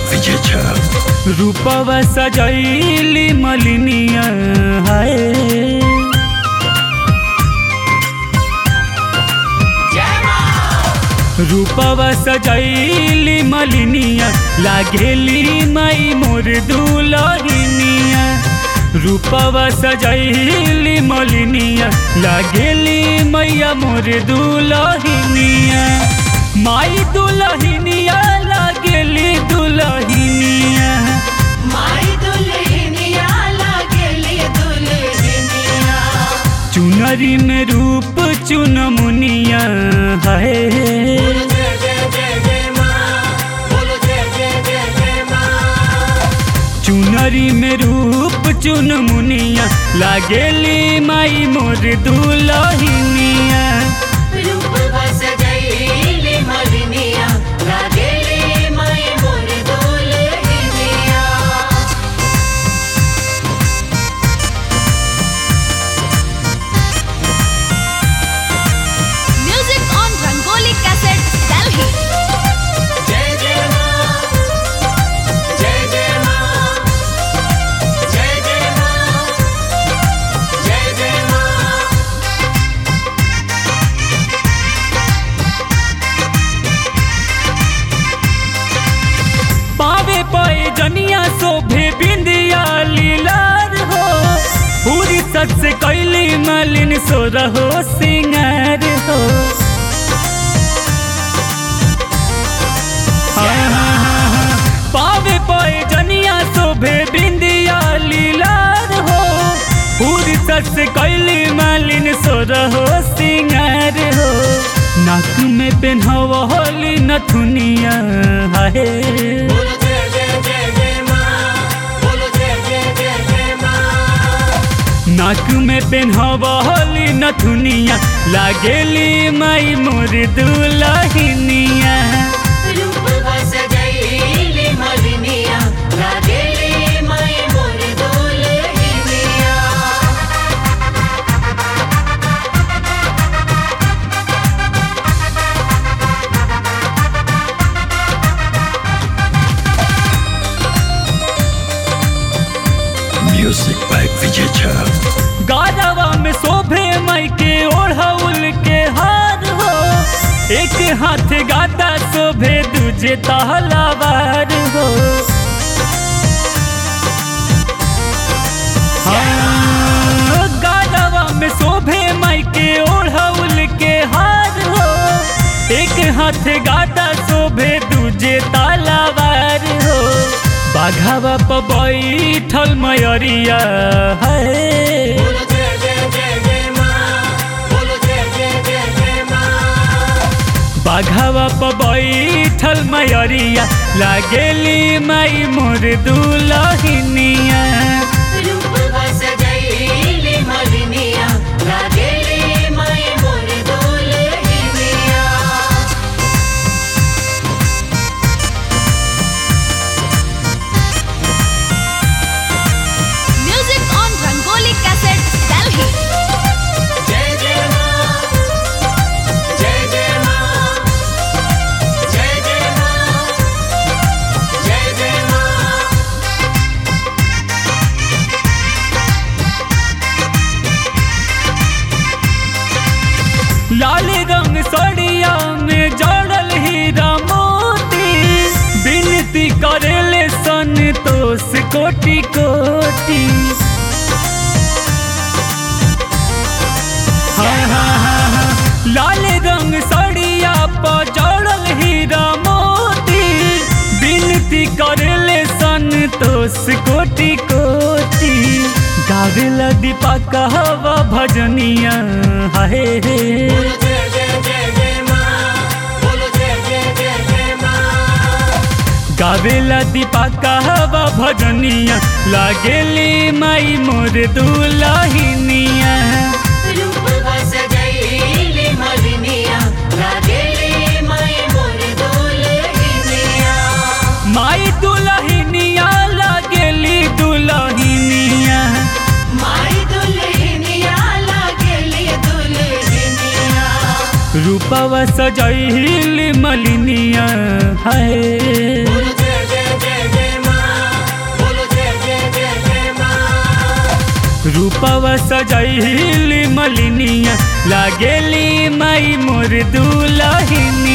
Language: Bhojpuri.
विजय झा। रूपवा सजैली मलिनिया हाय, रूपवा सजैली मलिनिया लागेली माई मोर दुलहिनिया। रूपवा सजैली मलिनिया लागेली मैया मोर दुलहिनिया। माई दुलहिनिया लागेली दुलहिनिया, माई दुल्हनिया लागेली दुल्हनिया। चुनरी में रूप चुन मुनिया है। बोलो जय जय जय जय माँ, बोलो जय जय जय जय माँ। चुनरी में रूप चुन मुनिया लागेली माई मोर दुलहिनिया। रूपवा सजैली मलिनिया लागेली माई मोर दुल्हनिया। Music on Rangoli Cassette, Delhi. जय जय माँ, जय जय माँ, जय जय माँ, जय जय माँ। पावे पाए जनिया शोभे बिंदिया लीलार हो। पूरी सच से कैली मलिन सो रहो सिंगार हो। पावे पाए जनिया शोभे बिंदिया लीलार हो। पूरी सच से कैली मलिन सो रहो सिंगार हो। नाक में पेन्हवली नथुनिया है। बोलो जय जय जय जय माँ, बोलो जय जय जय जय माँ। नाक में पेन्हवली नथुनिया लागेली माई मोर दुलहिनिया। रूपवा सजैली मलिनिया लागेली माई मोर दुल्हनिया। Music by Vijay Jha. गारवा में शोभे माई के ओढ़ौल के हार हो। एक हाथ गाता शोभे दूजे तहलावार हो। हाँ, गारवा में शोभे माई के ओढ़ौल के हार हो। एक हाथ गाता शोभे दूजे तलवार हो। बाघावा पर बैठल मयरिया है। बोलो जय जय जय जय माँ, बोलो जय जय जय जय माँ। बाघावा पर बैठल मयरिया लागेली माई मोर दुलहिनिया। रूपवा सजैली मलिनिया लागेली माई मोर दुल्हनिया। Music on Rangoli Cassette, Delhi. जय जय माँ, जय जय माँ, जय जय माँ, जय जय माँ। लाल रंग सड़िया में जड़ल हीरा मोती। विनती करेले संतोष कोटि कोटि। लाल रंग सड़िया पर जड़ल हीरा मोती। विनती करेले संतोष कोटि कोटि। गावेला दीपा कहवा भजनिया है। बोलो जय जय जय जय माँ, बोलो जय जय जय जय माँ। गावेला दीपा कहवा भजनिया लागेली माई मोर दुलहिनिया। रूपवा सजैली मलिनिया लागेली माई मोर दुल्हनिया। माई दुलहिनिया लागेली दुलहिनिया। माई दुल्हनिया लागेली दुल्हनिया। रूपवा सजैली मलिनिया है। बोलो जय जय जय रूपवा सजैली मलिनिया लागेली माई मोर दुलहिनिया।